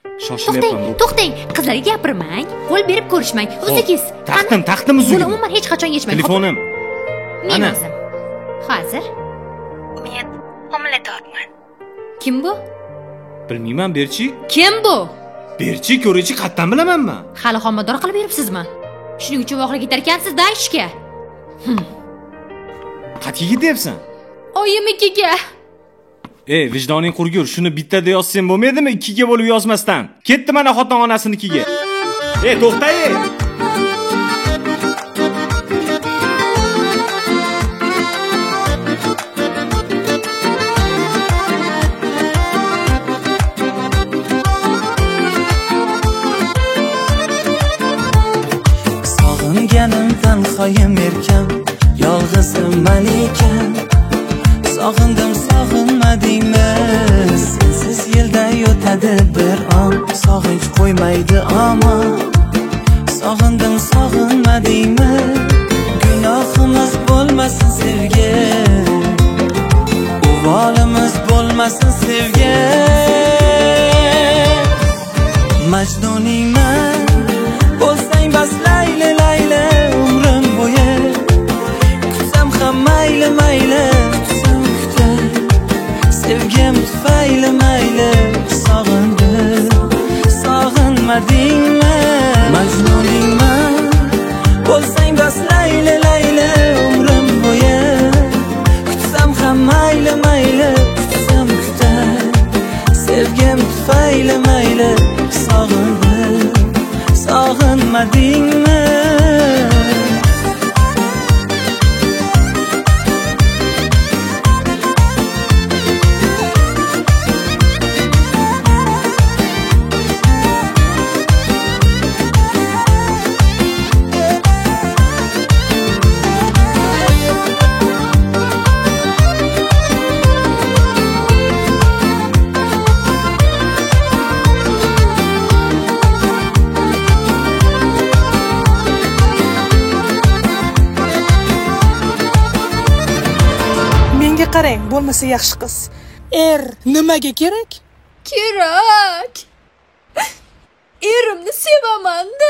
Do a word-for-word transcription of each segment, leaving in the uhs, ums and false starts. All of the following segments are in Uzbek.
Shoshilyapman. To'xtang, qizlarga gapirmang, qo'l berib ko'rishmang. O'zingiz. Taxtim, taxtim uzun. Buni umuman hech qachon yechmang. Telefonim. Men o'zim. Hozir. Men homiladorman. Kim bu? Bilmayman, berchi? Kim bu? Berchi, ko'rchi, qayerdan bilamanmi? Hali homilador qilib yuribsizmi? Shuning uchun voqea ketar ekansiz-da ishga. Qayerga ketyapsan? Oyimikiga. Ey, vijdoning qurgur, shuni bittada yozsam bo'lmaydimi, ikkiga bo'lib yozmasdan? Ketdi mana xotin onasinikiga. Ey, to'xtay! Sog'inganim tanhoyim erkam, yolg'izim malikan. Sog'indim, sog'inmadingmi? Sensiz yilda o'tadi bir on, sog'inch qo'ymaydi omon. Sog'indim, sog'inmadingmi? Gunohimiz bo'lmasin sevgi, uvolimiz bo'lmasin sevgi. Majnuningman, bo'lsang bas layli layli umrim bo'yi. Kutsam ham mayli mayli, sevgim tufayli mayli, sog'indim, sog'inmadingmi? Majnuningman, bo'lsang bas layli layli umrim bo'yi. Kutsam ham mayli mayli, kutsam kutay, sevgim tufayli mayli, sog'indim, sog'inmadingmi? Qarang, bo'lmasa yaxshi qiz. Er nimaga kerak? Kerak. Erimni sevaman-da.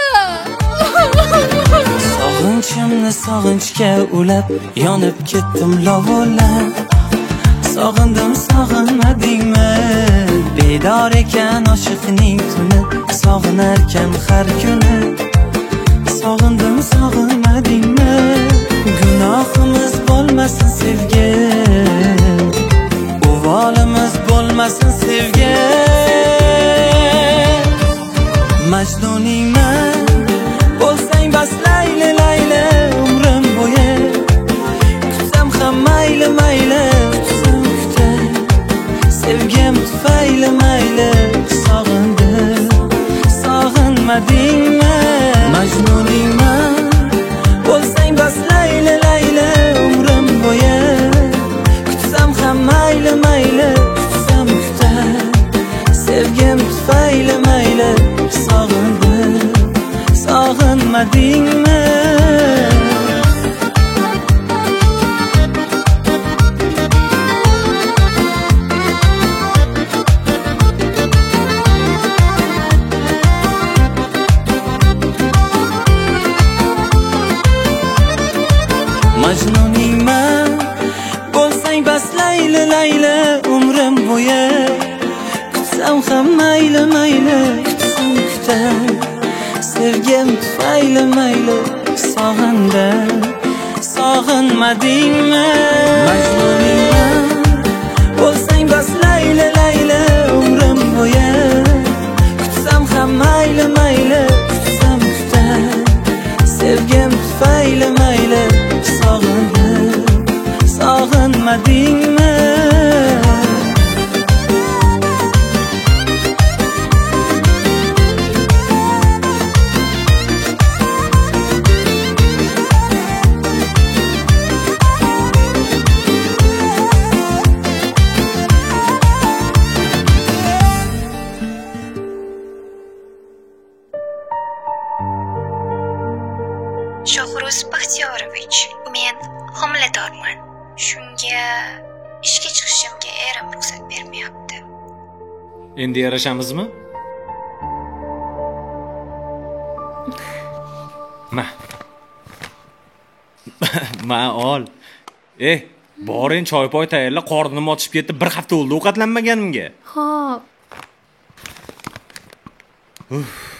Sog'inchimni sog'inchga ulab, yonib ketdim lovolab. Sog'indim, sog'inmadingmi? Bedor ekan oshiqning tuni, sog'inarkan har kuni. Sog'indim, sog'inmadingmi? Gunohimiz bo'lmasin sevgi, uvolimiz bo'lmasin sevgi. Majnuningman, bo'lsang bas layli layli umrim bo'yi. Kutsam ham mayli mayli, kutsam kutay, sevgim tufayli mayli, sog'indim, sog'inmadingmi? Majnuningman, bo'lsang bas layli layli umrim bo'yi. Kutsam ham mayli mayli, kutsam kutay, sevgim tufayli mayli, sog'indim, sog'inmadingmi? Majnuningman, bo'lsang bas layli layli umrim bo'yi. Kutsam ham mayli mayli, kutsam kutay, sevgim tufayli mayli, sog'indim, sog'inmadingmi? Majnuningman, bo'lsang bas layli layli umrim bo'yi. Kutsam ham mayli mayli, kutsam kutay, sevgim tufayli mayli, sog'indim, sog'inmadingmi? Shohruz Baxtiyorovich, men homiladorman. Shunga ishga chiqishimga erim ruxsat bermayapti. Endi yarashamizmi? Ma. Ma ol. Eh, boring choy-poy tayyorla, qornim ochib ketdi. Bir hafta bo'ldi ovqatlanmaganimga. Xo'p. Uf.